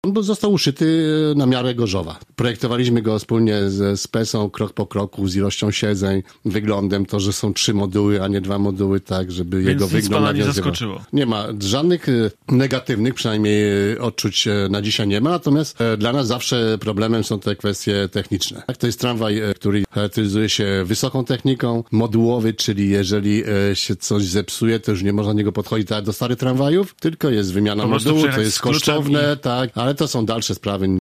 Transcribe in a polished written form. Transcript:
On został uszyty na miarę Gorzowa. Projektowaliśmy go wspólnie z PES-ą, krok po kroku, z ilością siedzeń, wyglądem, to, że są 3 moduły, a nie 2 moduły, tak, żeby więc jego wygląd pana nie nawiązywał. zaskoczyło. Nie ma żadnych negatywnych, przynajmniej odczuć na dzisiaj nie ma, natomiast dla nas zawsze problemem są te kwestie techniczne. To jest tramwaj, który charakteryzuje się wysoką techniką, modułowy, czyli jeżeli się coś zepsuje, to już nie można do niego podchodzić tak jak do starych tramwajów, tylko jest wymiana modułu, to jest kosztowne, tak, ale to są dalsze sprawy.